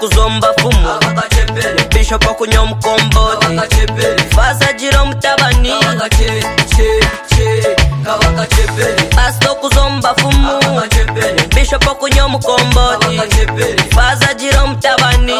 kuzomba fumu Bishop kunywa mkomboti Faza jiro mtabani Pasto kuzomba fumu Bishop kunywa mkomboti Faza jiro mtabani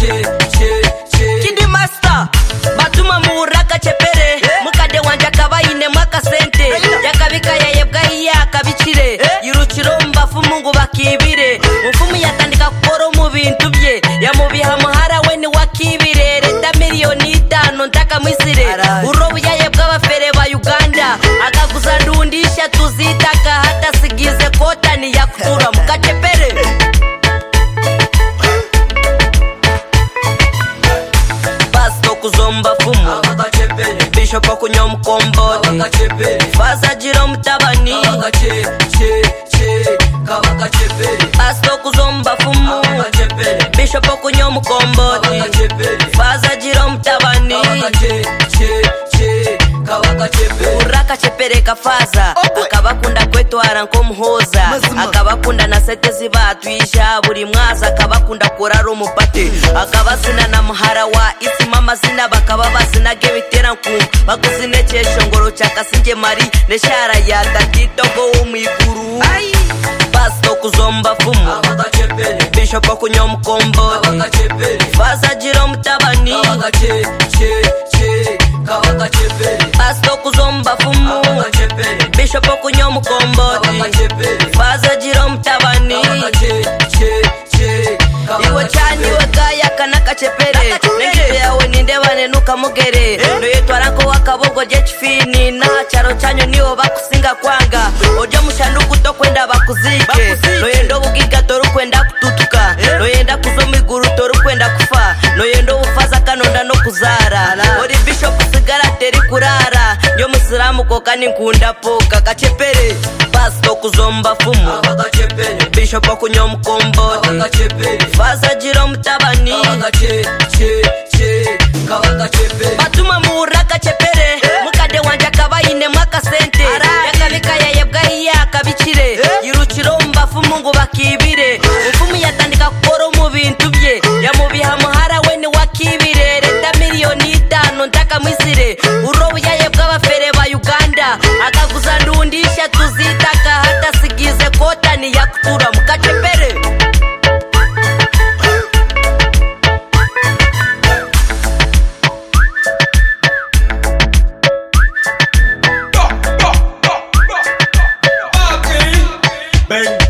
Kindi master Batuma muuraka chepere Mukade wanja kabayine mwaka sente Yakabika yayebwa iya kabicire Yiruchiro mbafumu ngo bakibire Mufumu yatandika kukoro mu bintu bye Yamubiha muhara we ni wakibire Leta miliyoni 5 ntaka mwisire Urobu yayebwa abafere ba Uganda Akaguza ndundisha tuzitaka hata sigize kota ni yakutura mukachepere Pasto kuzomba fumu Bishop kunywa mkomboti Faza jiro mtabani Pasto kuzomba fumu Bishop kunywa mkomboti Faza jiro mtabani Uraka chepere kafaza Akabakunda kwetwara nkomuhoza Akabakunda na sete zibatwisha Buri mwaza akabakunda kurara umupate Akabasina na muhara wa isi mama zina bakaba basina gebitera nkumva Bakuzinekesha ngoro cyakasinge mari Neshara ya tatitogo umiguru Pasto kuzomba fumu Bishop kunywa mkomboti Faza jiro mtabani Pasto kuzomba fumu Bishop kunywa mkomboti Faza jiro mtabani Iwe chani we gaya kanaka chepere Nengipe yawe nindebane nuka mugere Noyetwara ko wakabogo jechifini Na charo chanyo niwo bakusinga kwanga Ojo mushanduku to kwenda bakuzike Noyendo bugiga toru kwenda kututuka Noyenda kuzomiguru toru kwenda kufa Noyendo ufaza kanonda no kuzara Ori bishop sigara teri kurara Nyo musiramu koka ninkunda poka Kachepere Pasto kuzomba fumu Bishop kunywa mkomboti Faza jiro mtabani Batuma muuraka chepere Mukade wanja kabayine mwaka sente Yakabika yayebwa iya kabicire Yiruchiro mbafumu ngo bakibire Mufumu yatandika kukoro mu bintu bye Yamubiha muhara we ni wakibire Leta miliyoni 5 ntaka mwisire Urobu yayebwa abafere ba Uganda Akaguza ndundisha tuzitaka hata sigize kota ni yakutura mukachepere Bang